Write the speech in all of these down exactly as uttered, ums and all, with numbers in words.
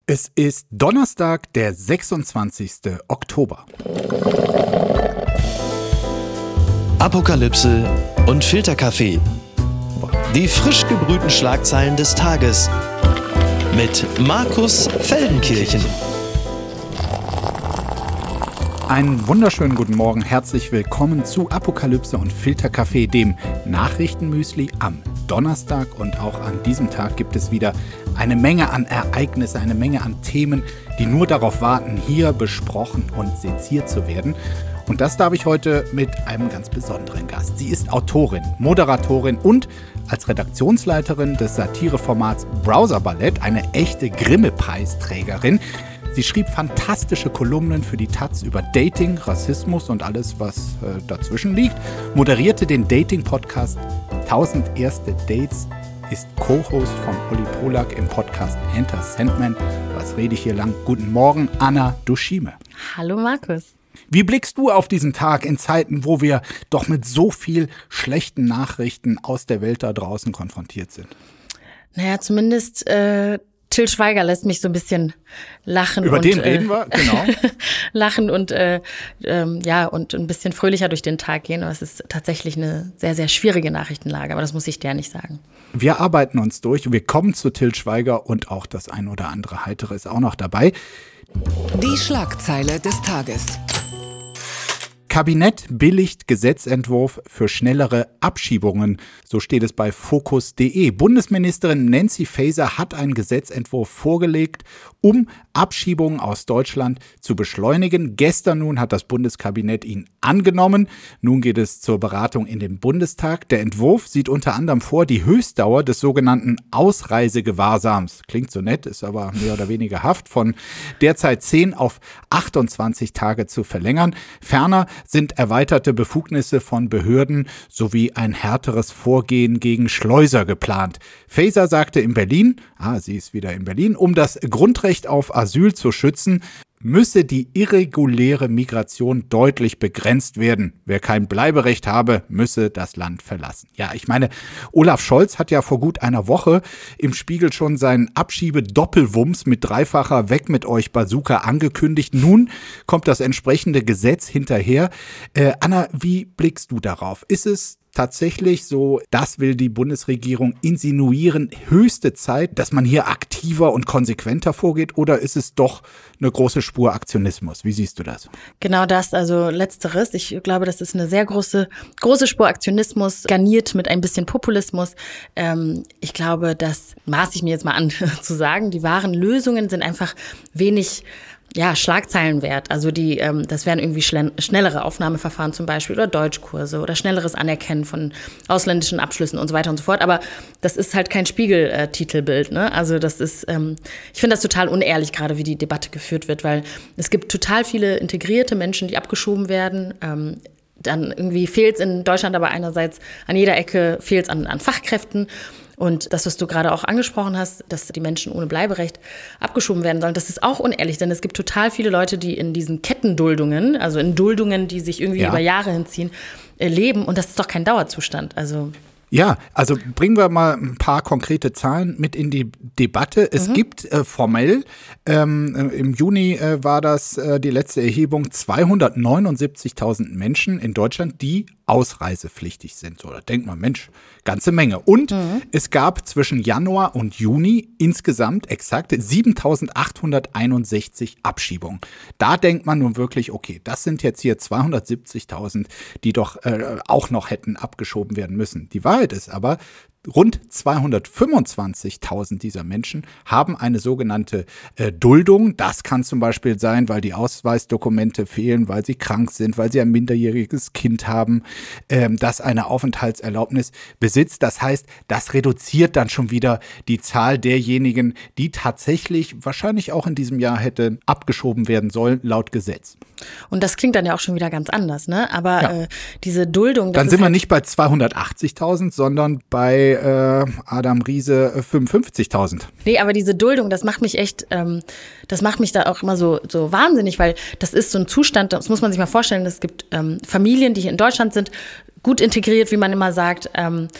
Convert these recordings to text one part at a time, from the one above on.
Es ist Donnerstag, der sechsundzwanzigsten Oktober. Apokalypse und Filterkaffee. Die frisch gebrühten Schlagzeilen des Tages mit Markus Feldenkirchen. Einen wunderschönen guten Morgen, herzlich willkommen zu Apokalypse und Filterkaffee, dem Nachrichtenmüsli am Donnerstag. Und auch an diesem Tag gibt es wieder eine Menge an Ereignisse, eine Menge an Themen, die nur darauf warten, hier besprochen und seziert zu werden. Und das darf ich heute mit einem ganz besonderen Gast. Sie ist Autorin, Moderatorin und als Redaktionsleiterin des Satireformats Browser Ballett eine echte Grimme-Preisträgerin. Sie schrieb fantastische Kolumnen für die Taz über Dating, Rassismus und alles, was äh, dazwischen liegt, moderierte den Dating-Podcast tausend erste Dates, ist Co-Host von Olli Polak im Podcast Enter Sandman. Was rede ich hier lang? Guten Morgen, Anna Dushime. Hallo Markus. Wie blickst du auf diesen Tag in Zeiten, wo wir doch mit so viel schlechten Nachrichten aus der Welt da draußen konfrontiert sind? Naja, zumindest äh, Till Schweiger lässt mich so ein bisschen lachen. Über und, den äh, reden wir, genau. lachen und äh, ähm, ja und ein bisschen fröhlicher durch den Tag gehen. Aber es ist tatsächlich eine sehr, sehr schwierige Nachrichtenlage. Aber das muss ich dir nicht sagen. Wir arbeiten uns durch. Wir kommen zu Till Schweiger und auch das ein oder andere Heitere ist auch noch dabei. Die Schlagzeile des Tages. Kabinett billigt Gesetzentwurf für schnellere Abschiebungen. So steht es bei Focus punkt de. Bundesministerin Nancy Faeser hat einen Gesetzentwurf vorgelegt, um Abschiebungen aus Deutschland zu beschleunigen. Gestern nun hat das Bundeskabinett ihn angenommen. Nun geht es zur Beratung in den Bundestag. Der Entwurf sieht unter anderem vor, die Höchstdauer des sogenannten Ausreisegewahrsams, klingt so nett, ist aber mehr oder weniger Haft, von derzeit zehn auf achtundzwanzig Tage zu verlängern. Ferner sind erweiterte Befugnisse von Behörden sowie ein härteres Vorgehen gegen Schleuser geplant. Faeser sagte in Berlin, ah, sie ist wieder in Berlin, um das Grundrecht auf Asyl zu schützen, müsse die irreguläre Migration deutlich begrenzt werden. Wer kein Bleiberecht habe, müsse das Land verlassen. Ja, ich meine, Olaf Scholz hat ja vor gut einer Woche im Spiegel schon seinen Abschiebe-Doppelwumms mit dreifacher Weg mit euch Bazooka angekündigt. Nun kommt das entsprechende Gesetz hinterher. Äh, Anna, wie blickst du darauf? Ist es tatsächlich so, das will die Bundesregierung insinuieren, höchste Zeit, dass man hier aktiver und konsequenter vorgeht, oder ist es doch eine große Spur Aktionismus? Wie siehst du das? Genau das, also letzteres. Ich glaube, das ist eine sehr große, große Spur Aktionismus, garniert mit ein bisschen Populismus. Ähm, ich glaube, das maße ich mir jetzt mal an zu sagen. Die wahren Lösungen sind einfach wenig Ja, Schlagzeilen wert. Also die, ähm, das wären irgendwie schle- schnellere Aufnahmeverfahren zum Beispiel oder Deutschkurse oder schnelleres Anerkennen von ausländischen Abschlüssen und so weiter und so fort. Aber das ist halt kein Spiegel-Titelbild, ne? Also das ist, ähm, ich finde das total unehrlich, gerade wie die Debatte geführt wird, weil es gibt total viele integrierte Menschen, die abgeschoben werden. Ähm, dann irgendwie fehlt es in Deutschland aber einerseits an jeder Ecke, fehlt es an, an Fachkräften. Und das, was du gerade auch angesprochen hast, dass die Menschen ohne Bleiberecht abgeschoben werden sollen, das ist auch unehrlich, denn es gibt total viele Leute, die in diesen Kettenduldungen, also in Duldungen, die sich irgendwie ja. über Jahre hinziehen, leben. Und das ist doch kein Dauerzustand. Also Ja, also bringen wir mal ein paar konkrete Zahlen mit in die Debatte. Es mhm. gibt äh, formell, ähm, im Juni äh, war das äh, die letzte Erhebung, zweihundertneunundsiebzigtausend Menschen in Deutschland, die ausreisepflichtig sind. So, da denkt man, Mensch, ganze Menge. Und mhm. es gab zwischen Januar und Juni insgesamt exakt siebentausendachthunderteinundsechzig Abschiebungen. Da denkt man nun wirklich, okay, das sind jetzt hier zweihundertsiebzigtausend, die doch äh, auch noch hätten abgeschoben werden müssen. Die Wahrheit ist aber, rund zweihundertfünfundzwanzigtausend dieser Menschen haben eine sogenannte äh, Duldung. Das kann zum Beispiel sein, weil die Ausweisdokumente fehlen, weil sie krank sind, weil sie ein minderjähriges Kind haben, ähm, das eine Aufenthaltserlaubnis besitzt. Das heißt, das reduziert dann schon wieder die Zahl derjenigen, die tatsächlich wahrscheinlich auch in diesem Jahr hätte abgeschoben werden sollen, laut Gesetz. Und das klingt dann ja auch schon wieder ganz anders, ne? Aber ja. äh, diese Duldung… Dann sind wir halt nicht bei zweihundertachtzigtausend, sondern bei äh, Adam Riese fünfundfünfzigtausend. Nee, aber diese Duldung, das macht mich echt, ähm, das macht mich da auch immer so, so wahnsinnig, weil das ist so ein Zustand, das muss man sich mal vorstellen, es gibt ähm, Familien, die hier in Deutschland sind, gut integriert, wie man immer sagt, ähm,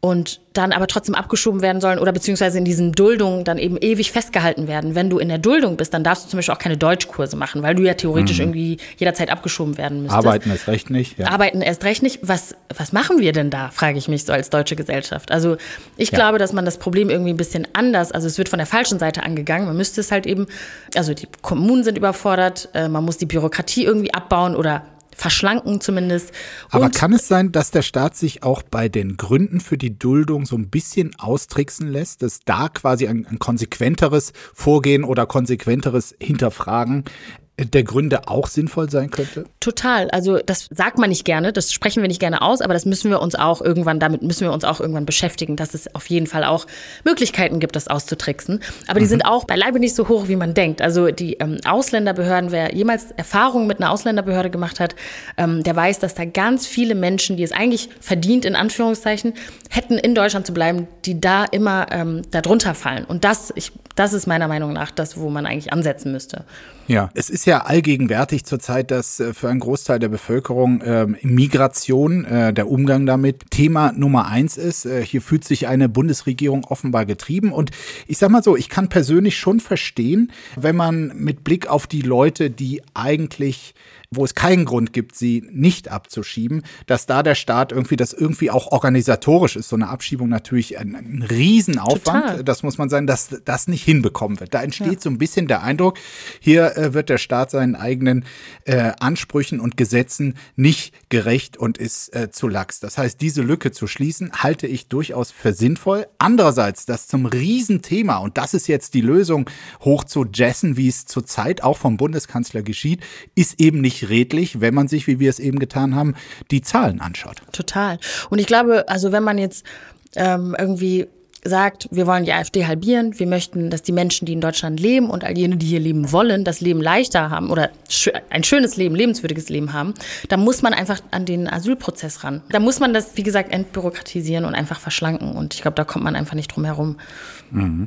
und dann aber trotzdem abgeschoben werden sollen oder beziehungsweise in diesen Duldungen dann eben ewig festgehalten werden. Wenn du in der Duldung bist, dann darfst du zum Beispiel auch keine Deutschkurse machen, weil du ja theoretisch mhm. irgendwie jederzeit abgeschoben werden müsstest. Arbeiten erst recht nicht. Ja. Arbeiten erst recht nicht. Was, was machen wir denn da, frage ich mich so als deutsche Gesellschaft. Also ich ja. glaube, dass man das Problem irgendwie ein bisschen anders, also es wird von der falschen Seite angegangen. Man müsste es halt eben, also die Kommunen sind überfordert, man muss die Bürokratie irgendwie abbauen oder verschlanken zumindest. Aber Und kann es sein, dass der Staat sich auch bei den Gründen für die Duldung so ein bisschen austricksen lässt, dass da quasi ein, ein konsequenteres Vorgehen oder konsequenteres Hinterfragen der Gründe auch sinnvoll sein könnte? Total. Also das sagt man nicht gerne, das sprechen wir nicht gerne aus, aber das müssen wir uns auch irgendwann, damit müssen wir uns auch irgendwann beschäftigen, dass es auf jeden Fall auch Möglichkeiten gibt, das auszutricksen. Aber die mhm. sind auch beileibe nicht so hoch, wie man denkt. Also die ähm, Ausländerbehörden, wer jemals Erfahrungen mit einer Ausländerbehörde gemacht hat, ähm, der weiß, dass da ganz viele Menschen, die es eigentlich verdient, in Anführungszeichen, hätten in Deutschland zu bleiben, die da immer ähm, da drunter fallen. Und das, ich, das ist meiner Meinung nach das, wo man eigentlich ansetzen müsste. Ja, es ist ja allgegenwärtig zurzeit, dass äh, für einen Großteil der Bevölkerung äh, Migration, äh, der Umgang damit, Thema Nummer eins ist. Äh, hier fühlt sich eine Bundesregierung offenbar getrieben. Und ich sag mal so, ich kann persönlich schon verstehen, wenn man mit Blick auf die Leute, die eigentlich, wo es keinen Grund gibt, sie nicht abzuschieben, dass da der Staat irgendwie, das irgendwie auch organisatorisch ist, so eine Abschiebung natürlich ein, ein Riesenaufwand. Total. Das muss man sagen, dass das nicht hinbekommen wird. Da entsteht ja. so ein bisschen der Eindruck, hier äh, wird der Staat seinen eigenen äh, Ansprüchen und Gesetzen nicht gerecht und ist äh, zu lax. Das heißt, diese Lücke zu schließen, halte ich durchaus für sinnvoll. Andererseits, das zum Riesenthema, und das ist jetzt die Lösung, hoch zu jessen, wie es zurzeit auch vom Bundeskanzler geschieht, ist eben nicht redlich, wenn man sich, wie wir es eben getan haben, die Zahlen anschaut. Total. Und ich glaube, also wenn man jetzt ähm, irgendwie sagt, wir wollen die AfD halbieren, wir möchten, dass die Menschen, die in Deutschland leben und all jene, die hier leben wollen, das Leben leichter haben oder ein schönes Leben, lebenswürdiges Leben haben, dann muss man einfach an den Asylprozess ran. Da muss man das, wie gesagt, entbürokratisieren und einfach verschlanken. Und ich glaube, da kommt man einfach nicht drum herum. Mhm.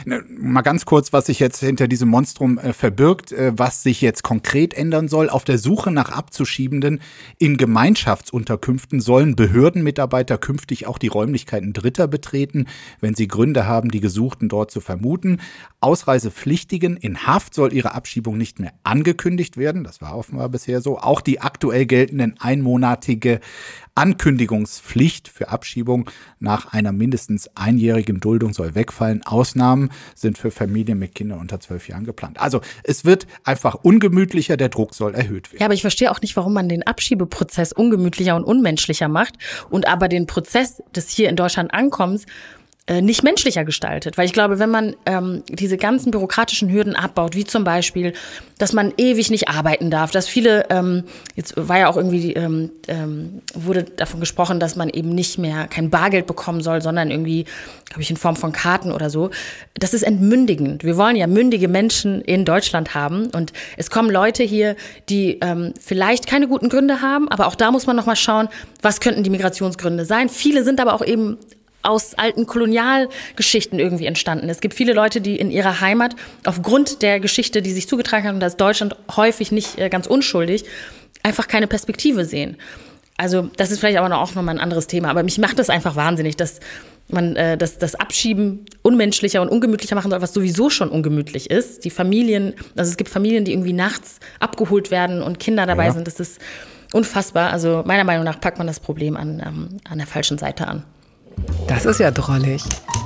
Mal ganz kurz, was sich jetzt hinter diesem Monstrum äh, verbirgt, äh, was sich jetzt konkret ändern soll. Auf der Suche nach Abzuschiebenden in Gemeinschaftsunterkünften sollen Behördenmitarbeiter künftig auch die Räumlichkeiten Dritter betreten, wenn sie Gründe haben, die Gesuchten dort zu vermuten. Ausreisepflichtigen in Haft soll ihre Abschiebung nicht mehr angekündigt werden. Das war offenbar bisher so. Auch die aktuell geltenden einmonatige Ankündigungspflicht für Abschiebung nach einer mindestens einjährigen Duldung soll wegfallen. Ausnahmen sind für Familien mit Kindern unter zwölf Jahren geplant. Also es wird einfach ungemütlicher, der Druck soll erhöht werden. Ja, aber ich verstehe auch nicht, warum man den Abschiebeprozess ungemütlicher und unmenschlicher macht und aber den Prozess des hier in Deutschland Ankommens nicht menschlicher gestaltet. Weil ich glaube, wenn man ähm, diese ganzen bürokratischen Hürden abbaut, wie zum Beispiel, dass man ewig nicht arbeiten darf, dass viele, ähm, jetzt war ja auch irgendwie, ähm, ähm, wurde davon gesprochen, dass man eben nicht mehr kein Bargeld bekommen soll, sondern irgendwie, glaube ich, in Form von Karten oder so. Das ist entmündigend. Wir wollen ja mündige Menschen in Deutschland haben und es kommen Leute hier, die ähm, vielleicht keine guten Gründe haben, aber auch da muss man nochmal schauen, was könnten die Migrationsgründe sein. Viele sind aber auch eben aus alten Kolonialgeschichten irgendwie entstanden. Es gibt viele Leute, die in ihrer Heimat aufgrund der Geschichte, die sich zugetragen hat, und da ist Deutschland häufig nicht ganz unschuldig, einfach keine Perspektive sehen. Also das ist vielleicht aber auch nochmal ein anderes Thema. Aber mich macht das einfach wahnsinnig, dass man äh, das, das Abschieben unmenschlicher und ungemütlicher machen soll, was sowieso schon ungemütlich ist. Die Familien, also es gibt Familien, die irgendwie nachts abgeholt werden und Kinder dabei ja. sind. Das ist unfassbar. Also meiner Meinung nach packt man das Problem an, ähm, an der falschen Seite an. Das ist ja drollig.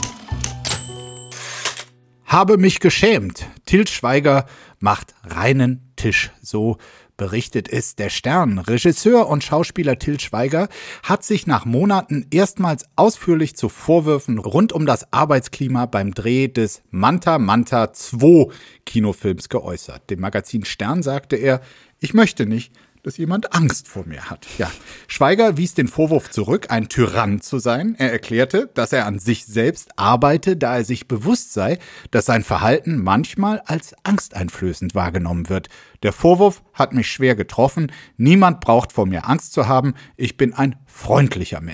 Habe mich geschämt. Til Schweiger macht reinen Tisch. So berichtet es der Stern. Regisseur und Schauspieler Til Schweiger hat sich nach Monaten erstmals ausführlich zu Vorwürfen rund um das Arbeitsklima beim Dreh des Manta Manta zwei Kinofilms geäußert. Dem Magazin Stern sagte er, ich möchte nicht, dass jemand Angst vor mir hat. Ja, Schweiger wies den Vorwurf zurück, ein Tyrann zu sein. Er erklärte, dass er an sich selbst arbeite, da er sich bewusst sei, dass sein Verhalten manchmal als angsteinflößend wahrgenommen wird. Der Vorwurf hat mich schwer getroffen. Niemand braucht vor mir Angst zu haben. Ich bin ein freundlicher Mensch.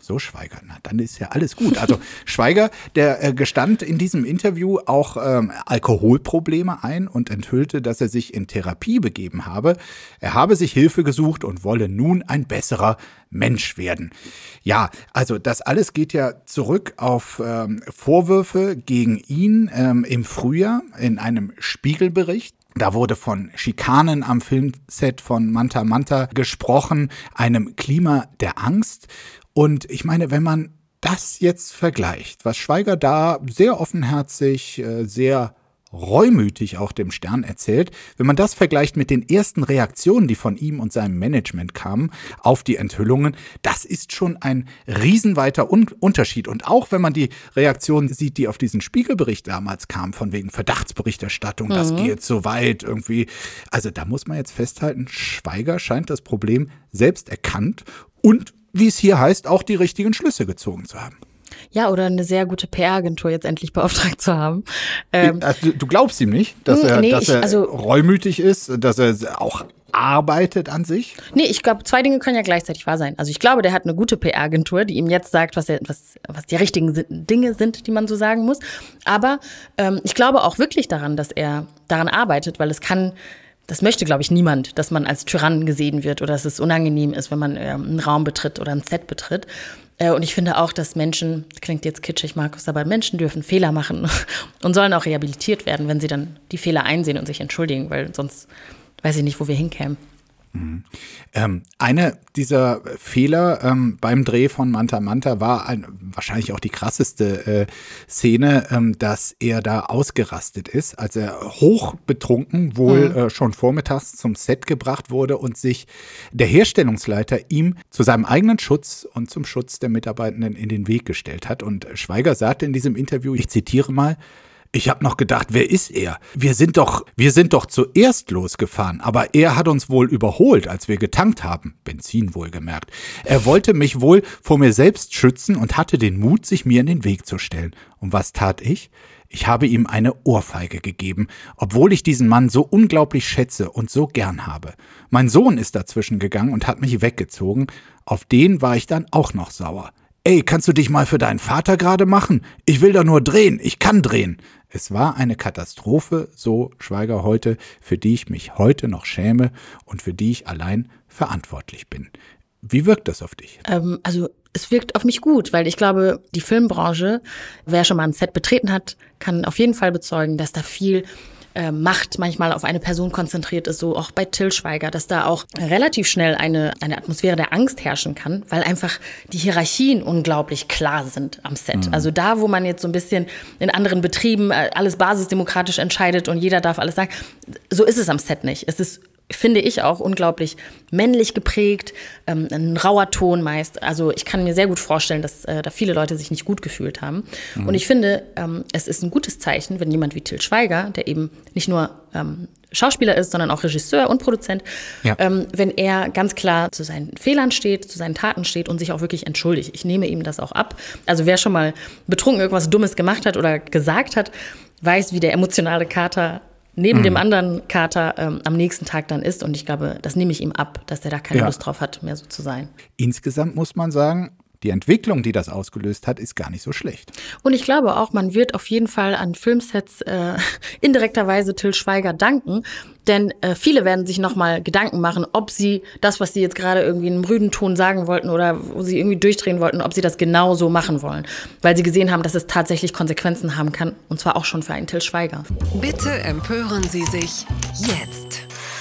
So, Schweiger, na, dann ist ja alles gut. Also Schweiger, der äh, gestand in diesem Interview auch ähm, Alkoholprobleme ein und enthüllte, dass er sich in Therapie begeben habe. Er habe sich Hilfe gesucht und wolle nun ein besserer Mensch werden. Ja, also das alles geht ja zurück auf ähm, Vorwürfe gegen ihn ähm, im Frühjahr in einem Spiegelbericht. Da wurde von Schikanen am Filmset von Manta Manta gesprochen, einem Klima der Angst. Und ich meine, wenn man das jetzt vergleicht, was Schweiger da sehr offenherzig, sehr reumütig auch dem Stern erzählt, wenn man das vergleicht mit den ersten Reaktionen, die von ihm und seinem Management kamen auf die Enthüllungen, das ist schon ein riesenweiter Un- Unterschied. Und auch wenn man die Reaktionen sieht, die auf diesen Spiegelbericht damals kamen, von wegen Verdachtsberichterstattung, mhm. das geht so weit irgendwie. Also da muss man jetzt festhalten, Schweiger scheint das Problem selbst erkannt und, wie es hier heißt, auch die richtigen Schlüsse gezogen zu haben. Ja, oder eine sehr gute P R-Agentur jetzt endlich beauftragt zu haben. Ähm, also, du glaubst ihm nicht, dass er, nee, dass er ich, also, reumütig ist, dass er auch arbeitet an sich? Nee, ich glaube, zwei Dinge können ja gleichzeitig wahr sein. Also ich glaube, der hat eine gute P R-Agentur, die ihm jetzt sagt, was, er, was, was die richtigen Dinge sind, die man so sagen muss. Aber ähm, ich glaube auch wirklich daran, dass er daran arbeitet, weil es kann... Das möchte, glaube ich, niemand, dass man als Tyrann gesehen wird oder dass es unangenehm ist, wenn man äh, einen Raum betritt oder ein Set betritt. Äh, und ich finde auch, dass Menschen, das klingt jetzt kitschig, Markus, aber Menschen dürfen Fehler machen und sollen auch rehabilitiert werden, wenn sie dann die Fehler einsehen und sich entschuldigen, weil sonst weiß ich nicht, wo wir hinkämen. Mhm. Ähm, eine dieser Fehler ähm, beim Dreh von Manta Manta war ein, wahrscheinlich auch die krasseste äh, Szene, ähm, dass er da ausgerastet ist, als er hochbetrunken wohl mhm. äh, schon vormittags zum Set gebracht wurde und sich der Herstellungsleiter ihm zu seinem eigenen Schutz und zum Schutz der Mitarbeitenden in den Weg gestellt hat. Und Schweiger sagte in diesem Interview, ich zitiere mal, ich habe noch gedacht, wer ist er? Wir sind doch, wir sind doch zuerst losgefahren, aber er hat uns wohl überholt, als wir getankt haben. Benzin wohlgemerkt. Er wollte mich wohl vor mir selbst schützen und hatte den Mut, sich mir in den Weg zu stellen. Und was tat ich? Ich habe ihm eine Ohrfeige gegeben, obwohl ich diesen Mann so unglaublich schätze und so gern habe. Mein Sohn ist dazwischen gegangen und hat mich weggezogen. Auf den war ich dann auch noch sauer. Ey, kannst du dich mal für deinen Vater gerade machen? Ich will doch nur drehen, ich kann drehen. Es war eine Katastrophe, so Schweiger heute, für die ich mich heute noch schäme und für die ich allein verantwortlich bin. Wie wirkt das auf dich? Ähm, also es wirkt auf mich gut, weil ich glaube, die Filmbranche, wer schon mal ein Set betreten hat, kann auf jeden Fall bezeugen, dass da viel äh, Macht manchmal auf eine Person konzentriert ist, so auch bei Till Schweiger, dass da auch relativ schnell eine, eine Atmosphäre der Angst herrschen kann, weil einfach die Hierarchien unglaublich klar sind am Set. Mhm. Also da, wo man jetzt so ein bisschen in anderen Betrieben alles basisdemokratisch entscheidet und jeder darf alles sagen, so ist es am Set nicht. Es ist, finde ich, auch unglaublich männlich geprägt, ähm, ein rauer Ton meist. Also ich kann mir sehr gut vorstellen, dass äh, da viele Leute sich nicht gut gefühlt haben. Mhm. Und ich finde, ähm, es ist ein gutes Zeichen, wenn jemand wie Till Schweiger, der eben nicht nur ähm, Schauspieler ist, sondern auch Regisseur und Produzent, ja. ähm, wenn er ganz klar zu seinen Fehlern steht, zu seinen Taten steht und sich auch wirklich entschuldigt. Ich nehme ihm das auch ab. Also wer schon mal betrunken irgendwas Dummes gemacht hat oder gesagt hat, weiß, wie der emotionale Kater neben mhm. dem anderen Kater ähm, am nächsten Tag dann ist. Und ich glaube, das nehme ich ihm ab, dass er da keine ja. Lust drauf hat, mehr so zu sein. Insgesamt muss man sagen, die Entwicklung, die das ausgelöst hat, ist gar nicht so schlecht. Und ich glaube auch, man wird auf jeden Fall an Filmsets äh, indirekterweise Till Schweiger danken. Denn äh, viele werden sich nochmal Gedanken machen, ob sie das, was sie jetzt gerade irgendwie in einem rüden Ton sagen wollten oder wo sie irgendwie durchdrehen wollten, ob sie das genau so machen wollen. Weil sie gesehen haben, dass es tatsächlich Konsequenzen haben kann. Und zwar auch schon für einen Till Schweiger. Bitte empören Sie sich jetzt.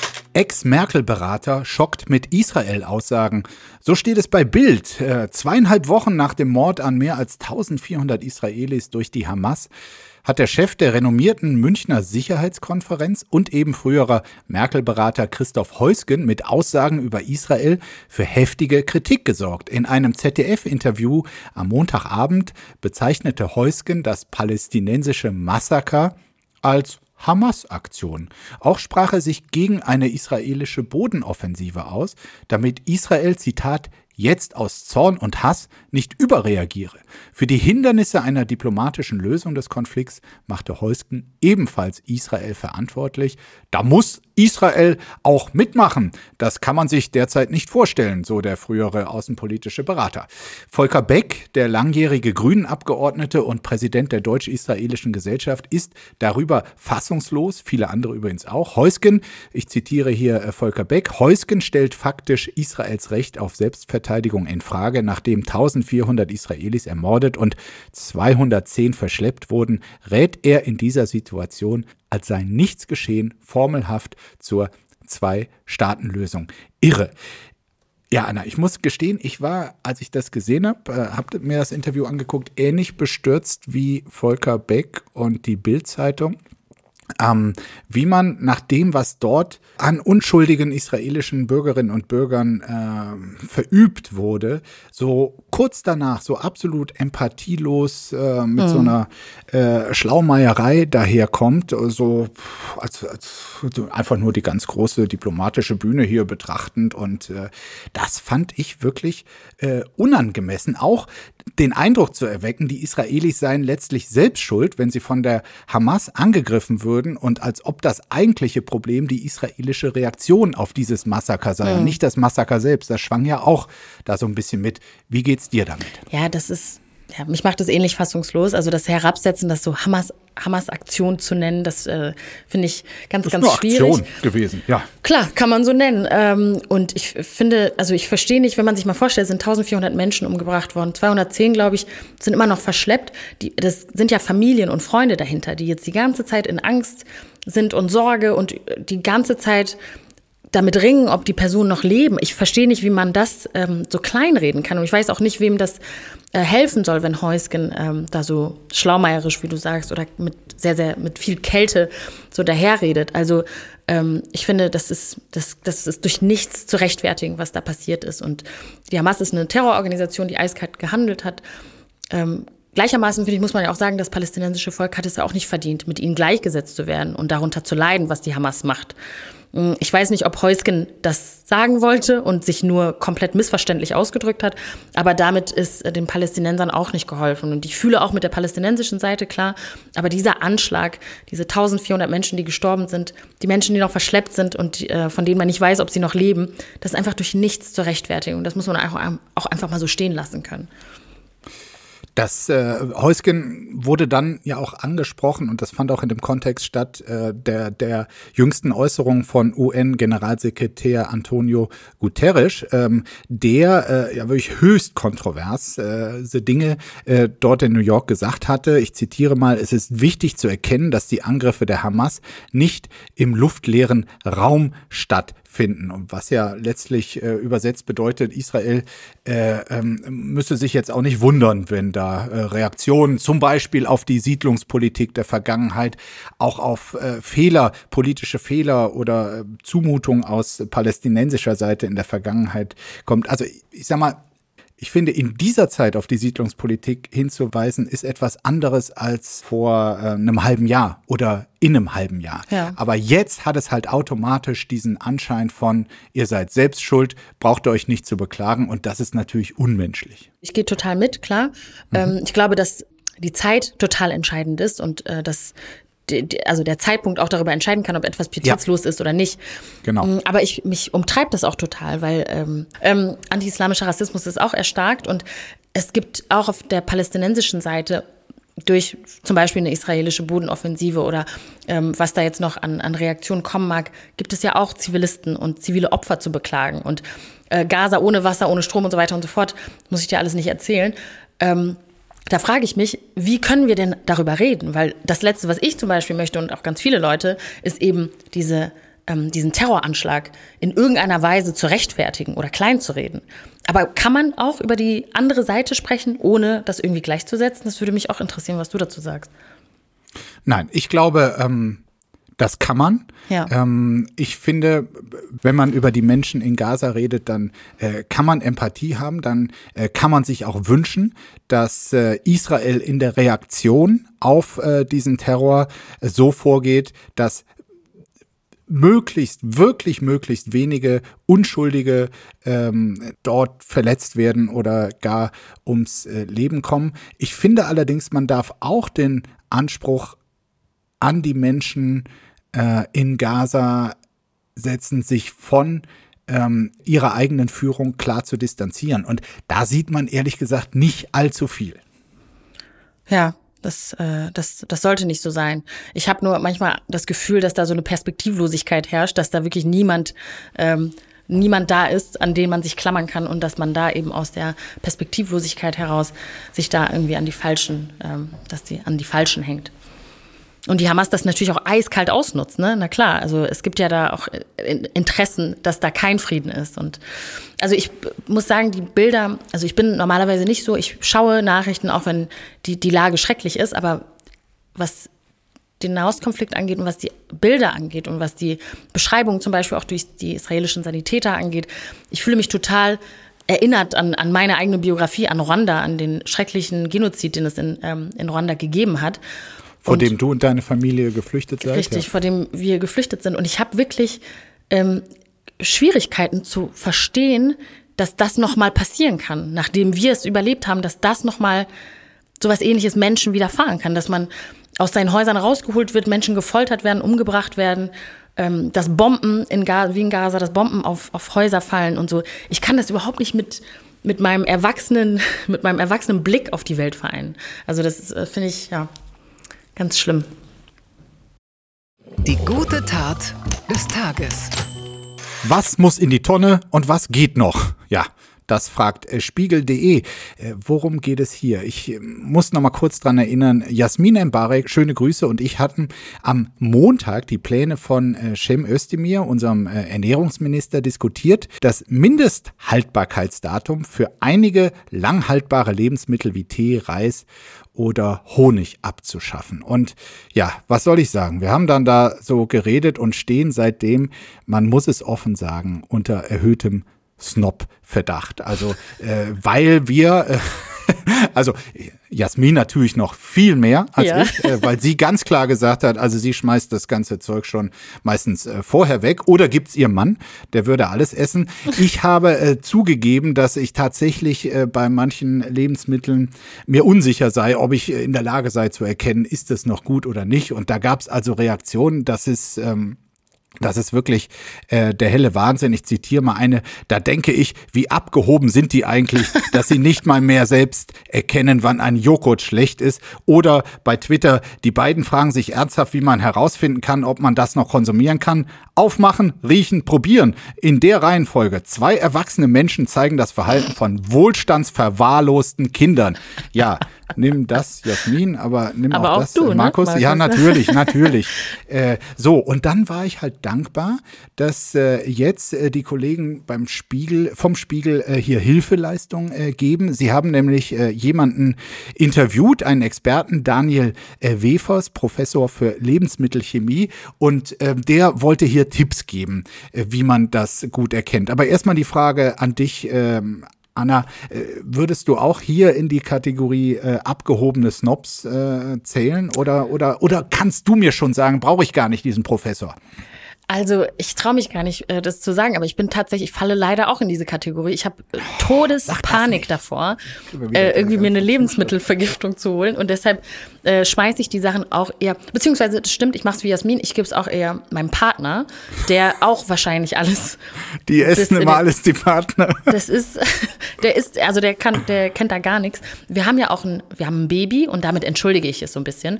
Ex-Merkel-Berater schockt mit Israel-Aussagen. So steht es bei Bild. Äh, zweieinhalb Wochen nach dem Mord an mehr als eintausendvierhundert Israelis durch die Hamas hat der Chef der renommierten Münchner Sicherheitskonferenz und eben früherer Merkel-Berater Christoph Heusgen mit Aussagen über Israel für heftige Kritik gesorgt. In einem Z D F-Interview am Montagabend bezeichnete Heusgen das palästinensische Massaker als Hamas-Aktion. Auch sprach er sich gegen eine israelische Bodenoffensive aus, damit Israel, Zitat, jetzt aus Zorn und Hass nicht überreagiere. Für die Hindernisse einer diplomatischen Lösung des Konflikts machte Heusgen ebenfalls Israel verantwortlich. Da muss Israel auch mitmachen. Das kann man sich derzeit nicht vorstellen, so der frühere außenpolitische Berater. Volker Beck, der langjährige Grünen-Abgeordnete und Präsident der Deutsch-Israelischen Gesellschaft, ist darüber fassungslos, viele andere übrigens auch. Heusgen, ich zitiere hier Volker Beck, Heusgen stellt faktisch Israels Recht auf Selbstverteidigung in Frage, nachdem eintausendvierhundert Israelis ermordet und zweihundertzehn verschleppt wurden, rät er in dieser Situation, als sei nichts geschehen, formelhaft zur Zwei-Staaten-Lösung. Irre. Ja, Anna, ich muss gestehen, ich war, als ich das gesehen habe, äh, habe mir das Interview angeguckt, ähnlich bestürzt wie Volker Beck und die Bild-Zeitung. Ähm, wie man nach dem, was dort an unschuldigen israelischen Bürgerinnen und Bürgern äh, verübt wurde, so kurz danach so absolut empathielos äh, mit mhm. so einer äh, Schlaumeierei daherkommt, so als, als einfach nur die ganz große diplomatische Bühne hier betrachtend, und äh, das fand ich wirklich äh, unangemessen, auch den Eindruck zu erwecken, die Israelis seien letztlich selbst schuld, wenn sie von der Hamas angegriffen würden, und als ob das eigentliche Problem die israelische Reaktion auf dieses Massaker sei, mhm. und nicht das Massaker selbst. Das schwang ja auch da so ein bisschen mit. Wie geht's dir damit? Ja, das ist, ja, mich macht das ähnlich fassungslos. Also das Herabsetzen, das so Hamas Hamas-Aktion zu nennen, das äh, finde ich ganz, das ganz ist schwierig. Eine Aktion gewesen, ja. Klar, kann man so nennen. Ähm, und ich finde, also ich verstehe nicht, wenn man sich mal vorstellt, es sind eintausendvierhundert Menschen umgebracht worden, zweihundertzehn, glaube ich, sind immer noch verschleppt. Die, das sind ja Familien und Freunde dahinter, die jetzt die ganze Zeit in Angst sind und Sorge und die ganze Zeit damit ringen, ob die Personen noch leben. Ich verstehe nicht, wie man das ähm, so kleinreden kann. Und ich weiß auch nicht, wem das äh, helfen soll, wenn Heusgen ähm, da so schlaumeierisch, wie du sagst, oder mit sehr, sehr, mit viel Kälte so daherredet. Also ähm, ich finde, das ist, das, das ist durch nichts zu rechtfertigen, was da passiert ist. Und die Hamas ist eine Terrororganisation, die eiskalt gehandelt hat. Ähm, Gleichermaßen, finde ich, muss man ja auch sagen, das palästinensische Volk hat es ja auch nicht verdient, mit ihnen gleichgesetzt zu werden und darunter zu leiden, was die Hamas macht. Ich weiß nicht, ob Heusgen das sagen wollte und sich nur komplett missverständlich ausgedrückt hat, aber damit ist den Palästinensern auch nicht geholfen. Und ich fühle auch mit der palästinensischen Seite, klar, aber dieser Anschlag, diese eintausendvierhundert Menschen, die gestorben sind, die Menschen, die noch verschleppt sind und äh, von denen man nicht weiß, ob sie noch leben, das ist einfach durch nichts zur Rechtfertigung. Das muss man auch, auch einfach mal so stehen lassen können. Das äh, Heusgen wurde dann ja auch angesprochen, und das fand auch in dem Kontext statt, äh, der, der jüngsten Äußerung von U N-Generalsekretär Antonio Guterres, ähm, der äh, ja wirklich höchst kontrovers äh, diese Dinge äh, dort in New York gesagt hatte. Ich zitiere mal: Es ist wichtig zu erkennen, dass die Angriffe der Hamas nicht im luftleeren Raum stattfinden. Finden. Und was ja letztlich äh, übersetzt bedeutet, Israel äh, ähm, müsse sich jetzt auch nicht wundern, wenn da äh, Reaktionen zum Beispiel auf die Siedlungspolitik der Vergangenheit, auch auf äh, Fehler, politische Fehler oder äh, Zumutung aus palästinensischer Seite in der Vergangenheit kommt. Also ich, ich sag mal, ich finde, in dieser Zeit auf die Siedlungspolitik hinzuweisen, ist etwas anderes als vor äh, einem halben Jahr oder in einem halben Jahr. Ja. Aber jetzt hat es halt automatisch diesen Anschein von, ihr seid selbst schuld, braucht ihr euch nicht zu beklagen, und das ist natürlich unmenschlich. Ich gehe total mit, klar. Mhm. Ähm, ich glaube, dass die Zeit total entscheidend ist und äh, dass also der Zeitpunkt auch darüber entscheiden kann, ob etwas pietätslos ja. ist oder nicht. Genau. Aber ich, mich umtreibt das auch total, weil ähm, ähm, anti-islamischer Rassismus ist auch erstarkt, und es gibt auch auf der palästinensischen Seite durch zum Beispiel eine israelische Bodenoffensive oder ähm, was da jetzt noch an, an Reaktionen kommen mag, gibt es ja auch Zivilisten und zivile Opfer zu beklagen. Und äh, Gaza ohne Wasser, ohne Strom und so weiter und so fort, muss ich dir alles nicht erzählen. Ähm, Da frage ich mich, wie können wir denn darüber reden? Weil das Letzte, was ich zum Beispiel möchte und auch ganz viele Leute, ist eben diese, ähm, diesen Terroranschlag in irgendeiner Weise zu rechtfertigen oder klein zu reden. Aber kann man auch über die andere Seite sprechen, ohne das irgendwie gleichzusetzen? Das würde mich auch interessieren, was du dazu sagst. Nein, ich glaube, ähm das kann man. Ja. Ähm, ich finde, wenn man über die Menschen in Gaza redet, dann äh, kann man Empathie haben, dann äh, kann man sich auch wünschen, dass äh, Israel in der Reaktion auf äh, diesen Terror äh, so vorgeht, dass möglichst, wirklich möglichst wenige Unschuldige ähm, dort verletzt werden oder gar ums äh, Leben kommen. Ich finde allerdings, man darf auch den Anspruch an die Menschen äh, in Gaza setzen, sich von ähm, ihrer eigenen Führung klar zu distanzieren. Und da sieht man ehrlich gesagt nicht allzu viel. Ja. Das, äh, das, das sollte nicht so sein. Ich habe nur manchmal das Gefühl, dass da so eine Perspektivlosigkeit herrscht, dass da wirklich niemand, ähm, niemand da ist, an den man sich klammern kann und dass man da eben aus der Perspektivlosigkeit heraus sich da irgendwie an die Falschen, ähm, dass die an die Falschen hängt. Und die Hamas das natürlich auch eiskalt ausnutzt, ne? Na klar, also es gibt ja da auch Interessen, dass da kein Frieden ist. Und also ich muss sagen, die Bilder, also ich bin normalerweise nicht so, ich schaue Nachrichten, auch wenn die, die Lage schrecklich ist, aber was den Nahostkonflikt angeht und was die Bilder angeht und was die Beschreibung zum Beispiel auch durch die israelischen Sanitäter angeht, ich fühle mich total erinnert an, an meine eigene Biografie, an Ruanda, an den schrecklichen Genozid, den es in, ähm, in Ruanda gegeben hat. Vor und, dem du und deine Familie geflüchtet seid? Richtig, ja. vor dem wir geflüchtet sind. Und ich habe wirklich ähm, Schwierigkeiten zu verstehen, dass das nochmal passieren kann, nachdem wir es überlebt haben, dass das nochmal sowas Ähnliches Menschen widerfahren kann, dass man aus seinen Häusern rausgeholt wird, Menschen gefoltert werden, umgebracht werden, ähm, dass Bomben in Gaza, wie in Gaza, dass Bomben auf, auf Häuser fallen und so. Ich kann das überhaupt nicht mit mit meinem erwachsenen, mit meinem erwachsenen Blick auf die Welt vereinen. Also das äh, finde ich, ja, ganz schlimm. Die gute Tat des Tages. Was muss in die Tonne und was geht noch? Ja, das fragt äh, Spiegel punkt de. Äh, worum geht es hier? Ich äh, muss noch mal kurz dran erinnern, Jasmin Mbarek, schöne Grüße, und ich hatten am Montag die Pläne von äh, Cem Özdemir, unserem äh, Ernährungsminister, diskutiert, das Mindesthaltbarkeitsdatum für einige langhaltbare Lebensmittel wie Tee, Reis oder Honig abzuschaffen. Und ja, was soll ich sagen? Wir haben dann da so geredet und stehen seitdem, man muss es offen sagen, unter erhöhtem Snob-Verdacht. Also, äh, weil wir, äh, also Jasmin natürlich noch viel mehr als ja. ich, äh, weil sie ganz klar gesagt hat, also sie schmeißt das ganze Zeug schon meistens äh, vorher weg oder gibt's ihrem Mann, der würde alles essen. Ich habe äh, zugegeben, dass ich tatsächlich äh, bei manchen Lebensmitteln mir unsicher sei, ob ich äh, in der Lage sei zu erkennen, ist das noch gut oder nicht. Und da gab's also Reaktionen, das ist ähm, Das ist wirklich äh, der helle Wahnsinn. Ich zitiere mal eine, da denke ich, wie abgehoben sind die eigentlich, dass sie nicht mal mehr selbst erkennen, wann ein Joghurt schlecht ist. Oder bei Twitter, die beiden fragen sich ernsthaft, wie man herausfinden kann, ob man das noch konsumieren kann. Aufmachen, riechen, probieren. In der Reihenfolge. Zwei erwachsene Menschen zeigen das Verhalten von wohlstandsverwahrlosten Kindern. Ja, nimm das, Jasmin, aber nimm aber auch, auch das, du, äh, Markus. Ne, Markus? Ja, natürlich, natürlich. äh, so, und dann war ich halt dankbar, dass äh, jetzt äh, die Kollegen beim Spiegel, vom Spiegel äh, hier Hilfeleistung äh, geben. Sie haben nämlich äh, jemanden interviewt, einen Experten, Daniel äh, Wefers, Professor für Lebensmittelchemie, und äh, der wollte hier Tipps geben, äh, wie man das gut erkennt. Aber erstmal die Frage an dich, ähm, Anna, würdest du auch hier in die Kategorie äh, abgehobene Snobs äh, zählen oder, oder, oder kannst du mir schon sagen, brauche ich gar nicht diesen Professor? Also ich traue mich gar nicht, das zu sagen, aber ich bin tatsächlich, ich falle leider auch in diese Kategorie. Ich habe Todespanik davor, äh, irgendwie mir eine Lebensmittelvergiftung zu holen, und deshalb äh, schmeiße ich die Sachen auch eher, beziehungsweise das stimmt, ich mache es wie Jasmin, ich gebe es auch eher meinem Partner, der auch wahrscheinlich alles. Die essen immer alles, die Partner. Das ist, der ist, also der kann, der kennt da gar nichts. Wir haben ja auch ein, wir haben ein Baby, und damit entschuldige ich es so ein bisschen.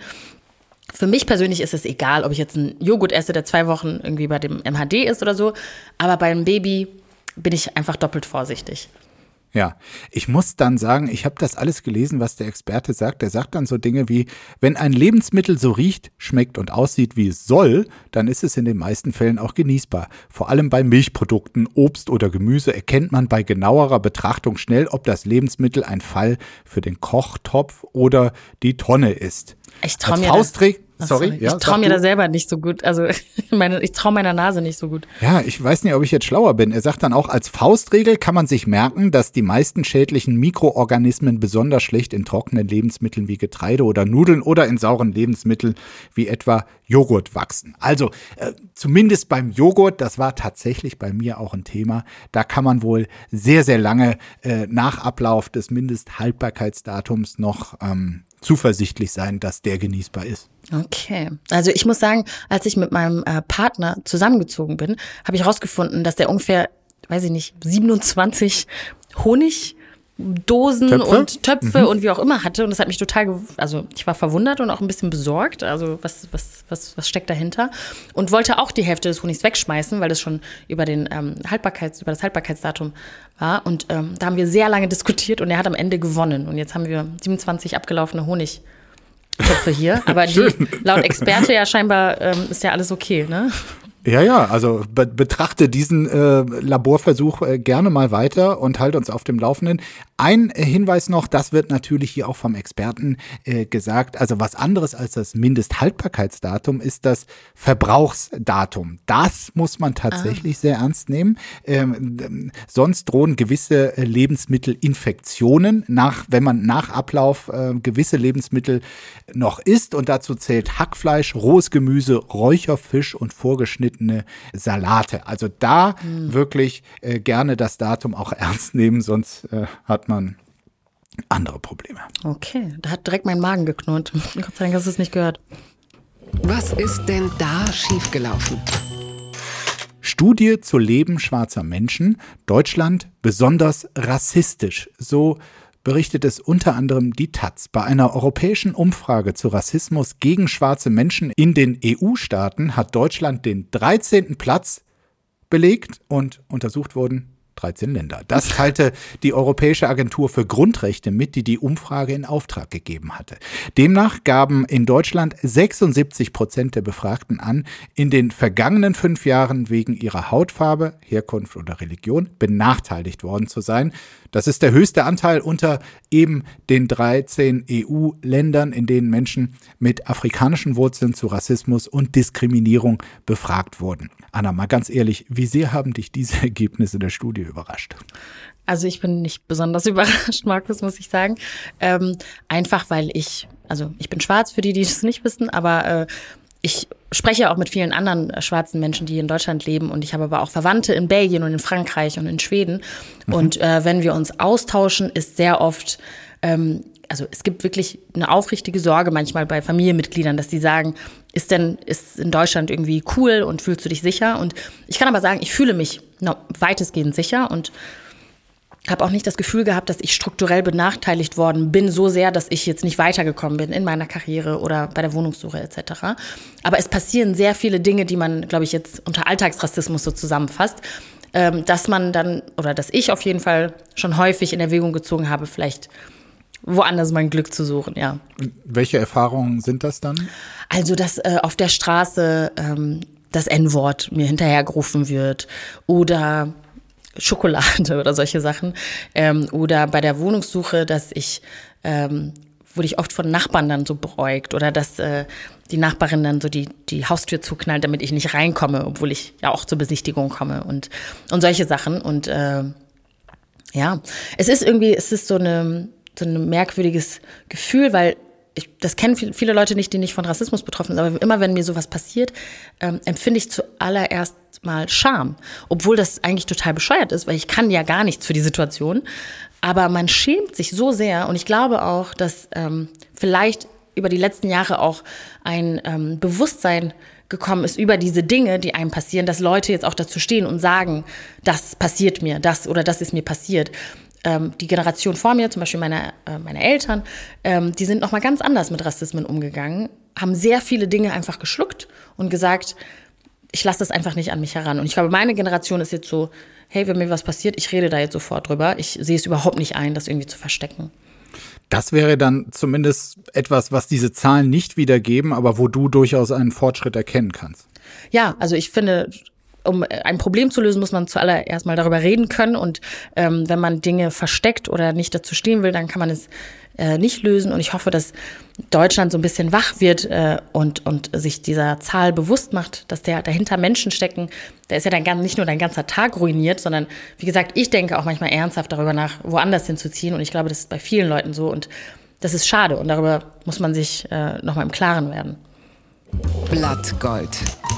Für mich persönlich ist es egal, ob ich jetzt einen Joghurt esse, der zwei Wochen irgendwie bei dem M H D ist oder so. Aber beim Baby bin ich einfach doppelt vorsichtig. Ja, ich muss dann sagen, ich habe das alles gelesen, was der Experte sagt. Der sagt dann so Dinge wie, wenn ein Lebensmittel so riecht, schmeckt und aussieht, wie es soll, dann ist es in den meisten Fällen auch genießbar. Vor allem bei Milchprodukten, Obst oder Gemüse erkennt man bei genauerer Betrachtung schnell, ob das Lebensmittel ein Fall für den Kochtopf oder die Tonne ist. Ich traue mir Faustregel, Ach, sorry, sorry. ja, ich traue mir da selber nicht so gut. Also meine, ich traue meiner Nase nicht so gut. Ja, ich weiß nicht, ob ich jetzt schlauer bin. Er sagt dann auch, als Faustregel kann man sich merken, dass die meisten schädlichen Mikroorganismen besonders schlecht in trockenen Lebensmitteln wie Getreide oder Nudeln oder in sauren Lebensmitteln wie etwa Joghurt wachsen. Also äh, zumindest beim Joghurt, das war tatsächlich bei mir auch ein Thema, da kann man wohl sehr, sehr lange äh, nach Ablauf des Mindesthaltbarkeitsdatums noch ähm, zuversichtlich sein, dass der genießbar ist. Okay. Also ich muss sagen, als ich mit meinem äh, Partner zusammengezogen bin, habe ich herausgefunden, dass der ungefähr, weiß ich nicht, siebenundzwanzig Honigdosen Töpfe? und Töpfe mhm. und wie auch immer hatte. Und das hat mich total, gew- also ich war verwundert und auch ein bisschen besorgt. Also was, was, was, was steckt dahinter? Und wollte auch die Hälfte des Honigs wegschmeißen, weil das schon über den ähm, Haltbarkeits, über das Haltbarkeitsdatum war. Und ähm, da haben wir sehr lange diskutiert und er hat am Ende gewonnen. Und jetzt haben wir siebenundzwanzig abgelaufene Honigtöpfe hier. Aber die, laut Experte ja scheinbar ähm, ist ja alles okay, ne? Ja, ja, also be- betrachte diesen äh, Laborversuch äh, gerne mal weiter und halt uns auf dem Laufenden. Ein äh, Hinweis noch, das wird natürlich hier auch vom Experten äh, gesagt, also was anderes als das Mindesthaltbarkeitsdatum ist das Verbrauchsdatum. Das muss man tatsächlich ah. sehr ernst nehmen. Ähm, sonst drohen gewisse äh, Lebensmittelinfektionen, nach, wenn man nach Ablauf äh, gewisse Lebensmittel noch isst, und dazu zählt Hackfleisch, rohes Gemüse, Räucherfisch und vorgeschnittene Salate. Also da mhm. wirklich äh, gerne das Datum auch ernst nehmen, sonst äh, hat man andere Probleme. Okay, da hat direkt mein Magen geknurrt. Gott sei Dank hast du es nicht gehört. Was ist denn da schiefgelaufen? Studie zu Leben schwarzer Menschen. Deutschland besonders rassistisch. So berichtet es unter anderem die Taz. Bei einer europäischen Umfrage zu Rassismus gegen schwarze Menschen in den E U-Staaten hat Deutschland den dreizehnten Platz belegt und untersucht wurden dreizehn Länder. Das teilte die Europäische Agentur für Grundrechte mit, die die Umfrage in Auftrag gegeben hatte. Demnach gaben in Deutschland sechsundsiebzig Prozent der Befragten an, in den vergangenen fünf Jahren wegen ihrer Hautfarbe, Herkunft oder Religion benachteiligt worden zu sein. Das ist der höchste Anteil unter eben den dreizehn E U-Ländern, in denen Menschen mit afrikanischen Wurzeln zu Rassismus und Diskriminierung befragt wurden. Anna, mal ganz ehrlich, wie sehr haben dich diese Ergebnisse der Studie überrascht? Also ich bin nicht besonders überrascht, Markus, muss ich sagen. Ähm, einfach weil ich, also ich bin schwarz, für die, die es nicht wissen, aber äh, ich spreche auch mit vielen anderen äh, schwarzen Menschen, die in Deutschland leben, und ich habe aber auch Verwandte in Belgien und in Frankreich und in Schweden. Mhm. Und äh, wenn wir uns austauschen, ist sehr oft, ähm, also es gibt wirklich eine aufrichtige Sorge manchmal bei Familienmitgliedern, dass die sagen, ist denn, ist in Deutschland irgendwie cool und fühlst du dich sicher? Und ich kann aber sagen, ich fühle mich no, weitestgehend sicher und habe auch nicht das Gefühl gehabt, dass ich strukturell benachteiligt worden bin, so sehr, dass ich jetzt nicht weitergekommen bin in meiner Karriere oder bei der Wohnungssuche et cetera. Aber es passieren sehr viele Dinge, die man, glaube ich, jetzt unter Alltagsrassismus so zusammenfasst, ähm, dass man dann, oder dass ich auf jeden Fall schon häufig in Erwägung gezogen habe, vielleicht woanders mein Glück zu suchen, ja. Welche Erfahrungen sind das dann? Also, dass äh, auf der Straße ähm, das En-Wort mir hinterhergerufen wird oder Schokolade oder solche Sachen. Ähm, oder bei der Wohnungssuche, dass ich, ähm, wurde ich oft von Nachbarn dann so beäugt oder dass äh, die Nachbarin dann so die, die Haustür zuknallt, damit ich nicht reinkomme, obwohl ich ja auch zur Besichtigung komme und, und solche Sachen. Und äh, ja, es ist irgendwie, es ist so eine so ein merkwürdiges Gefühl, weil ich, das kennen viele, viele Leute nicht, die nicht von Rassismus betroffen sind, aber immer wenn mir sowas passiert, ähm, empfinde ich zuallererst mal Scham, obwohl das eigentlich total bescheuert ist, weil ich kann ja gar nichts für die Situation, aber man schämt sich so sehr, und ich glaube auch, dass ähm, vielleicht über die letzten Jahre auch ein ähm, Bewusstsein gekommen ist über diese Dinge, die einem passieren, dass Leute jetzt auch dazu stehen und sagen, das passiert mir, das oder das ist mir passiert. Ähm, die Generation vor mir, zum Beispiel meine, äh, meine Eltern, ähm, die sind noch mal ganz anders mit Rassismen umgegangen, haben sehr viele Dinge einfach geschluckt und gesagt, ich lasse das einfach nicht an mich heran. Und ich glaube, meine Generation ist jetzt so, hey, wenn mir was passiert, ich rede da jetzt sofort drüber. Ich sehe es überhaupt nicht ein, das irgendwie zu verstecken. Das wäre dann zumindest etwas, was diese Zahlen nicht wiedergeben, aber wo du durchaus einen Fortschritt erkennen kannst. Ja, also ich finde, um ein Problem zu lösen, muss man zuallererst mal darüber reden können. Und ähm, wenn man Dinge versteckt oder nicht dazu stehen will, dann kann man es äh, nicht lösen. Und ich hoffe, dass Deutschland so ein bisschen wach wird äh, und, und sich dieser Zahl bewusst macht, dass der dahinter Menschen stecken. Da ist ja dann nicht nur dein ganzer Tag ruiniert, sondern wie gesagt, ich denke auch manchmal ernsthaft darüber nach, woanders hinzuziehen. Und ich glaube, das ist bei vielen Leuten so. Und das ist schade. Und darüber muss man sich äh, nochmal im Klaren werden. Blattgold.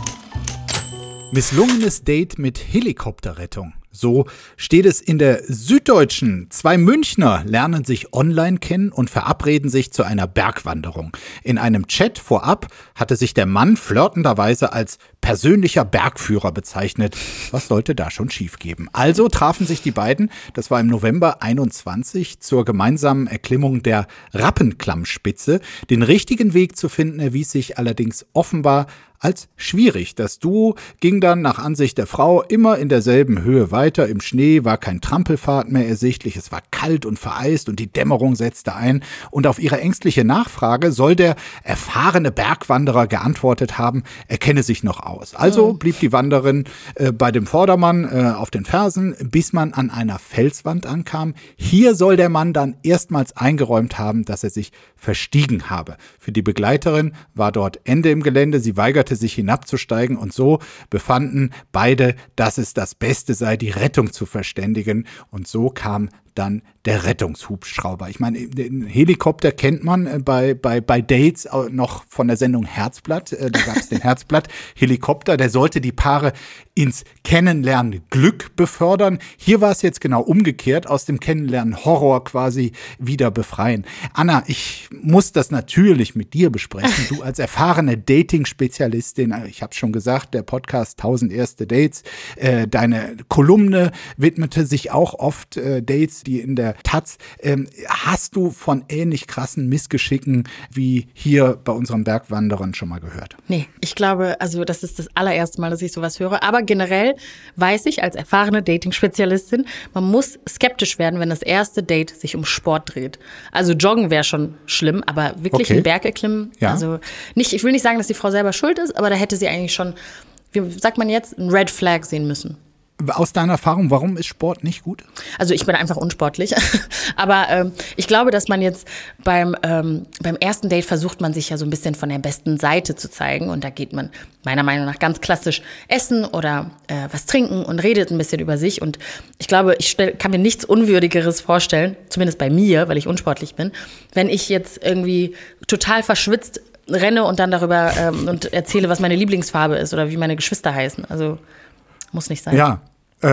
Misslungenes Date mit Helikopterrettung. So steht es in der Süddeutschen. Zwei Münchner lernen sich online kennen und verabreden sich zu einer Bergwanderung. In einem Chat vorab hatte sich der Mann flirtenderweise als persönlicher Bergführer bezeichnet. Was sollte da schon schiefgehen? Also trafen sich die beiden, das war im November einundzwanzig, zur gemeinsamen Erklimmung der Rappenklammspitze. Den richtigen Weg zu finden erwies sich allerdings offenbar als schwierig. Das Duo ging dann nach Ansicht der Frau immer in derselben Höhe weiter. Im Schnee war kein Trampelpfad mehr ersichtlich. Es war kalt und vereist und die Dämmerung setzte ein. Und auf ihre ängstliche Nachfrage soll der erfahrene Bergwanderer geantwortet haben, er kenne sich noch aus. Also blieb die Wanderin äh, bei dem Vordermann äh, auf den Fersen, bis man an einer Felswand ankam. Hier soll der Mann dann erstmals eingeräumt haben, dass er sich verstiegen habe. Für die Begleiterin war dort Ende im Gelände. Sie weigerte sich hinabzusteigen und so befanden beide, dass es das Beste sei, die Rettung zu verständigen. Und so kam dann der Rettungshubschrauber. Ich meine, den Helikopter kennt man bei, bei, bei Dates noch von der Sendung Herzblatt. Da gab es den Herzblatt-Helikopter, der sollte die Paare ins Kennenlernen Glück befördern. Hier war es jetzt genau umgekehrt, aus dem Kennenlernen Horror quasi wieder befreien. Anna, ich muss das natürlich mit dir besprechen. Du als erfahrene Dating-Spezialistin, ich habe schon gesagt, der Podcast tausend erste Dates, äh, deine Kolumne widmete sich auch oft äh, Dates, die in der Taz. Ähm, hast du von ähnlich krassen Missgeschicken wie hier bei unseren Bergwanderern schon mal gehört? Nee, ich glaube, also das ist das allererste Mal, dass ich sowas höre. Aber generell weiß ich als erfahrene Dating-Spezialistin, man muss skeptisch werden, wenn das erste Date sich um Sport dreht. Also Joggen wäre schon schlimm, aber wirklich okay. einen Berg erklimmen, ja. also nicht, ich will nicht sagen, dass die Frau selber schuld ist, aber da hätte sie eigentlich schon, wie sagt man jetzt, ein Red Flag sehen müssen. Aus deiner Erfahrung, warum ist Sport nicht gut? Also ich bin einfach unsportlich, aber ähm, ich glaube, dass man jetzt beim, ähm, beim ersten Date versucht man sich ja so ein bisschen von der besten Seite zu zeigen und da geht man meiner Meinung nach ganz klassisch essen oder äh, was trinken und redet ein bisschen über sich und ich glaube, ich stell, kann mir nichts Unwürdigeres vorstellen, zumindest bei mir, weil ich unsportlich bin, wenn ich jetzt irgendwie total verschwitzt renne und dann darüber ähm, und erzähle, was meine Lieblingsfarbe ist oder wie meine Geschwister heißen, also muss nicht sein. Ja.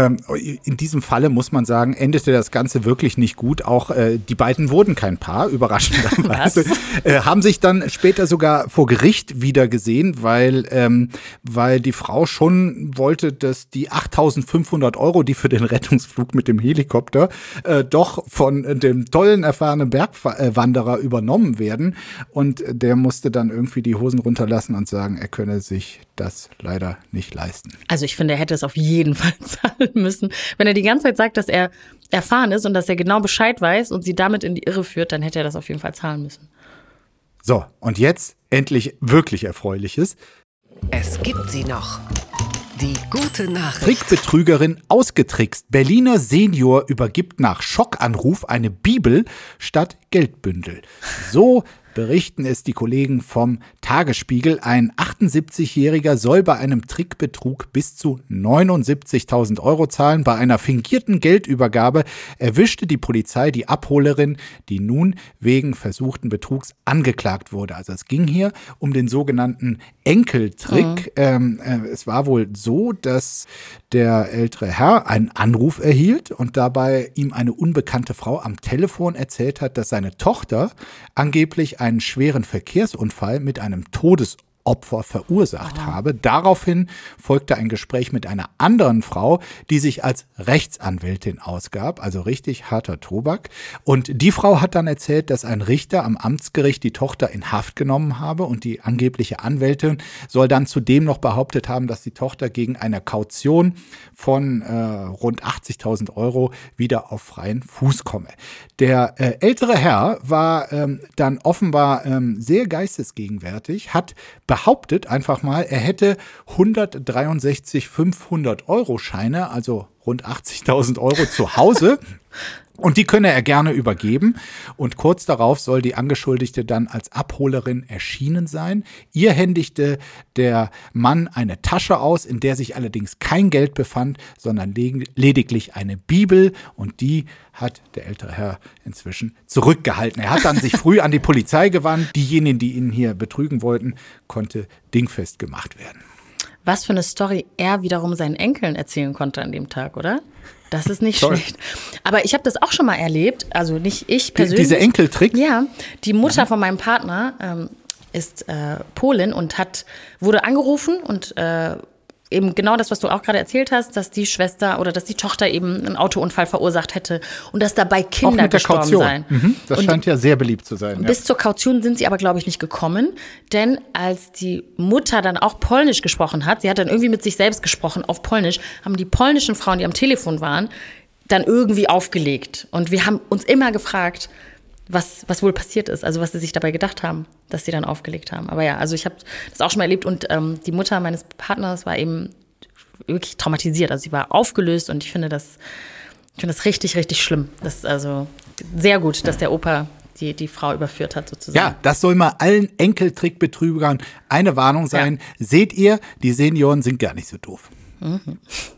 In diesem Falle muss man sagen, endete das Ganze wirklich nicht gut. Auch äh, die beiden wurden kein Paar, überraschenderweise. äh, haben sich dann später sogar vor Gericht wieder gesehen, weil, ähm, weil die Frau schon wollte, dass die achttausendfünfhundert Euro, die für den Rettungsflug mit dem Helikopter äh, doch von dem tollen, erfahrenen Bergwanderer übernommen werden. Und der musste dann irgendwie die Hosen runterlassen und sagen, er könne sich das leider nicht leisten. Also ich finde, er hätte es auf jeden Fall zahlen müssen. Wenn er die ganze Zeit sagt, dass er erfahren ist und dass er genau Bescheid weiß und sie damit in die Irre führt, dann hätte er das auf jeden Fall zahlen müssen. So, und jetzt endlich wirklich Erfreuliches. Es gibt sie noch. Die gute Nachricht. Trickbetrügerin ausgetrickst. Berliner Senior übergibt nach Schockanruf eine Bibel statt Geldbündel. So berichten es die Kollegen vom Tagesspiegel. Ein achtundsiebzigjähriger soll bei einem Trickbetrug bis zu neunundsiebzigtausend Euro zahlen. Bei einer fingierten Geldübergabe erwischte die Polizei die Abholerin, die nun wegen versuchten Betrugs angeklagt wurde. Also es ging hier um den sogenannten Enkeltrick. Mhm. Ähm, äh, es war wohl so, dass der ältere Herr einen Anruf erhielt und dabei ihm eine unbekannte Frau am Telefon erzählt hat, dass seine Tochter angeblich einen schweren Verkehrsunfall mit einem Todesopfer verursacht oh. habe. Daraufhin folgte ein Gespräch mit einer anderen Frau, die sich als Rechtsanwältin ausgab, also richtig harter Tobak. Und die Frau hat dann erzählt, dass ein Richter am Amtsgericht die Tochter in Haft genommen habe und die angebliche Anwältin soll dann zudem noch behauptet haben, dass die Tochter gegen eine Kaution von äh, rund achtzigtausend Euro wieder auf freien Fuß komme. Der äh, ältere Herr war ähm, dann offenbar ähm, sehr geistesgegenwärtig, hat behauptet einfach mal, er hätte hundertdreiundsechzig fünfhundert-Euro-Scheine, also rund achtzigtausend Euro zu Hause. Und die könne er gerne übergeben. Und kurz darauf soll die Angeschuldigte dann als Abholerin erschienen sein. Ihr händigte der Mann eine Tasche aus, in der sich allerdings kein Geld befand, sondern lediglich eine Bibel. Und die hat der ältere Herr inzwischen zurückgehalten. Er hat dann sich früh an die Polizei gewandt. Diejenigen, die ihn hier betrügen wollten, konnte dingfest gemacht werden. Was für eine Story er wiederum seinen Enkeln erzählen konnte an dem Tag, oder? Das ist nicht Toll. schlecht. Aber ich habe das auch schon mal erlebt, also nicht ich persönlich. Die, diese Enkeltricks? Ja, die Mutter von meinem Partner ähm, ist äh, Polin und hat wurde angerufen und äh, eben genau das, was du auch gerade erzählt hast, dass die Schwester oder dass die Tochter eben einen Autounfall verursacht hätte und dass dabei Kinder auch mit der gestorben Kaution. seien. Mhm, das und scheint ja sehr beliebt zu sein. Bis ja. zur Kaution sind sie aber, glaube ich, nicht gekommen, denn als die Mutter dann auch Polnisch gesprochen hat, sie hat dann irgendwie mit sich selbst gesprochen auf Polnisch, haben die polnischen Frauen, die am Telefon waren, dann irgendwie aufgelegt. Und wir haben uns immer gefragt, was, was wohl passiert ist, also was sie sich dabei gedacht haben, dass sie dann aufgelegt haben. Aber ja, also ich habe das auch schon mal erlebt und ähm, die Mutter meines Partners war eben wirklich traumatisiert. Also sie war aufgelöst und ich finde das, ich finde das richtig, richtig schlimm. Das ist also sehr gut, dass der Opa die, die Frau überführt hat sozusagen. Ja, das soll mal allen Enkeltrickbetrügern eine Warnung sein. Ja. Seht ihr, die Senioren sind gar nicht so doof. Mhm.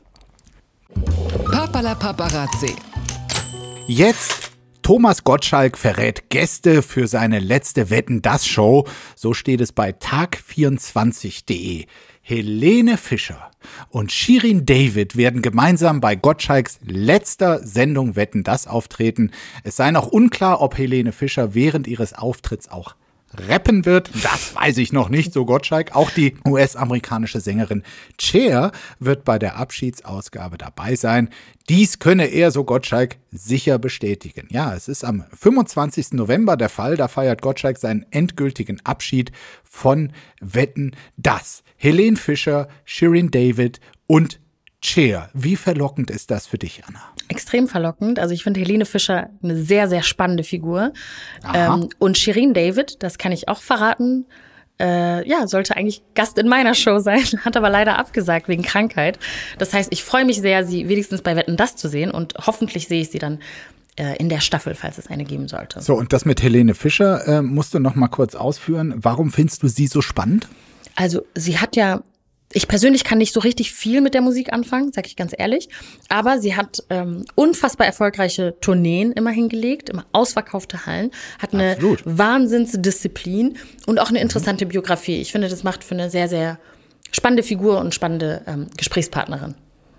Papala Paparazzi. Jetzt Thomas Gottschalk verrät Gäste für seine letzte Wetten-dass-Show. So steht es bei tag vierundzwanzig punkt de. Helene Fischer und Shirin David werden gemeinsam bei Gottschalks letzter Sendung Wetten, dass auftreten. Es sei noch unklar, ob Helene Fischer während ihres Auftritts auch rappen wird. Das weiß ich noch nicht, so Gottschalk. Auch die U S-amerikanische Sängerin Cher wird bei der Abschiedsausgabe dabei sein. Dies könne er, so Gottschalk, sicher bestätigen. Ja, es ist am fünfundzwanzigsten November der Fall. Da feiert Gottschalk seinen endgültigen Abschied von Wetten, dass. Helene Fischer, Shirin David und Cher. Wie verlockend ist das für dich, Anna? Extrem verlockend. Also ich finde Helene Fischer eine sehr, sehr spannende Figur. Ähm, und Shirin David, das kann ich auch verraten, äh, ja, sollte eigentlich Gast in meiner Show sein, hat aber leider abgesagt wegen Krankheit. Das heißt, ich freue mich sehr, sie wenigstens bei Wetten, dass zu sehen und hoffentlich sehe ich sie dann äh, in der Staffel, falls es eine geben sollte. So, und das mit Helene Fischer äh, musst du noch mal kurz ausführen. Warum findest du sie so spannend? Also sie hat ja Ich persönlich kann nicht so richtig viel mit der Musik anfangen, sag ich ganz ehrlich. Aber sie hat ähm, unfassbar erfolgreiche Tourneen immer hingelegt, immer ausverkaufte Hallen, hat eine Absolut. Wahnsinnsdisziplin und auch eine interessante mhm. Biografie. Ich finde, das macht für eine sehr, sehr spannende Figur und spannende ähm, Gesprächspartnerin.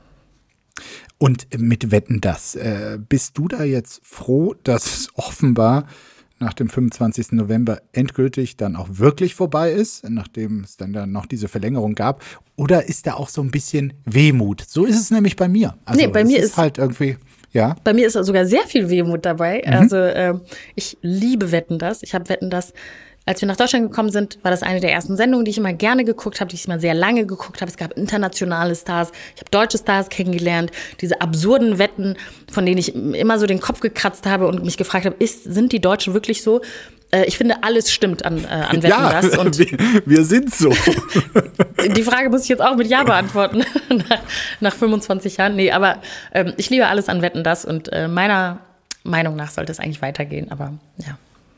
Und mit Wetten, dass, äh, bist du da jetzt froh, dass es offenbar nach dem fünfundzwanzigsten November endgültig dann auch wirklich vorbei ist, nachdem es dann, dann noch diese Verlängerung gab? Oder ist da auch so ein bisschen Wehmut? So ist es nämlich bei mir. Also nee, bei mir ist, ist halt irgendwie, ja. Bei mir ist sogar sehr viel Wehmut dabei. Mhm. Also äh, ich liebe Wetten, dass. Ich habe Wetten, dass. Als wir nach Deutschland gekommen sind, war das eine der ersten Sendungen, die ich immer gerne geguckt habe, die ich immer sehr lange geguckt habe. Es gab internationale Stars, ich habe deutsche Stars kennengelernt, diese absurden Wetten, von denen ich immer so den Kopf gekratzt habe und mich gefragt habe, ist, sind die Deutschen wirklich so? Äh, ich finde, alles stimmt an, äh, an Wetten, ja, das. Und wir, wir sind so. Die Frage muss ich jetzt auch mit Ja beantworten, nach, nach fünfundzwanzig Jahren. Nee, aber ähm, ich liebe alles an Wetten, das und äh, meiner Meinung nach sollte es eigentlich weitergehen, aber ja.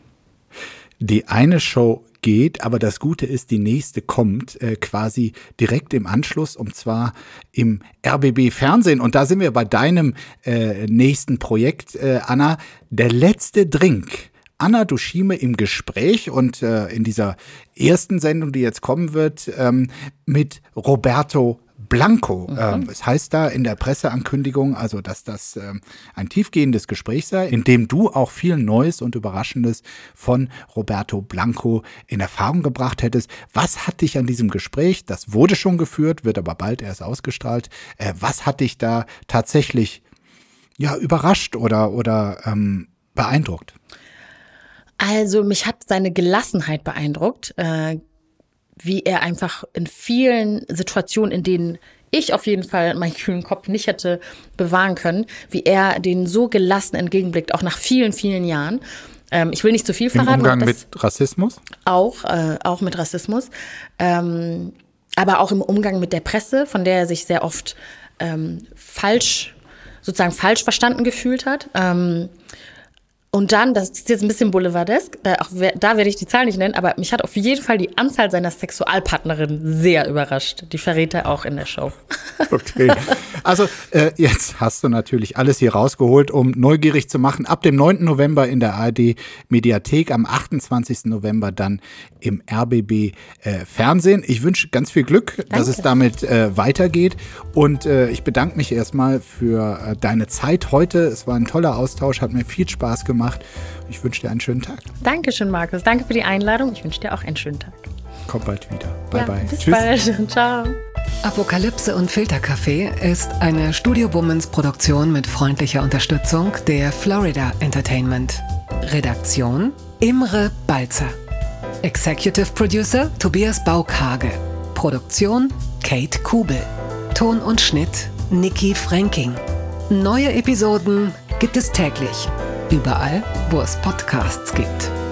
Die eine Show geht, aber das Gute ist, die nächste kommt äh, quasi direkt im Anschluss, und zwar im R B B-Fernsehen. Und da sind wir bei deinem äh, nächsten Projekt, äh, Anna, der letzte Drink. Anna Dushime im Gespräch und äh, in dieser ersten Sendung, die jetzt kommen wird, ähm, mit Roberto Blanco. Mhm. Ähm, es heißt da in der Presseankündigung, also dass das ähm, ein tiefgehendes Gespräch sei, in dem du auch viel Neues und Überraschendes von Roberto Blanco in Erfahrung gebracht hättest. Was hat dich an diesem Gespräch, das wurde schon geführt, wird aber bald erst ausgestrahlt, äh, was hat dich da tatsächlich ja überrascht oder, oder ähm, beeindruckt? Also mich hat seine Gelassenheit beeindruckt, äh, wie er einfach in vielen Situationen, in denen ich auf jeden Fall meinen kühlen Kopf nicht hätte bewahren können, wie er denen so gelassen entgegenblickt, auch nach vielen, vielen Jahren. Ähm, ich will nicht zu viel verraten. Im Umgang das mit Rassismus? Auch, äh, auch mit Rassismus. Ähm, aber auch im Umgang mit der Presse, von der er sich sehr oft ähm, falsch, sozusagen falsch verstanden gefühlt hat. Ähm, Und dann, das ist jetzt ein bisschen boulevardesk, da, auch, da werde ich die Zahl nicht nennen, aber mich hat auf jeden Fall die Anzahl seiner Sexualpartnerinnen sehr überrascht. Die verrät er auch in der Show. Okay, also äh, jetzt hast du natürlich alles hier rausgeholt, um neugierig zu machen. Ab dem neunten November in der A R D-Mediathek, am achtundzwanzigsten November dann im R B B äh, Fernsehen. Ich wünsche ganz viel Glück, Danke. dass es damit äh, weitergeht. Und äh, ich bedanke mich erstmal für äh, deine Zeit heute. Es war ein toller Austausch, hat mir viel Spaß gemacht. Ich wünsche dir einen schönen Tag. Dankeschön, Markus. Danke für die Einladung. Ich wünsche dir auch einen schönen Tag. Komm bald wieder. Bye, ja, bye. Bis Tschüss. bald. Ciao. Apokalypse und Filterkaffee ist eine Studio Bummens Produktion mit freundlicher Unterstützung der Florida Entertainment. Redaktion Imre Balzer. Executive Producer Tobias Baukhage. Produktion Kate Kubel. Ton und Schnitt Niki Fränking. Neue Episoden gibt es täglich. Überall, wo es Podcasts gibt.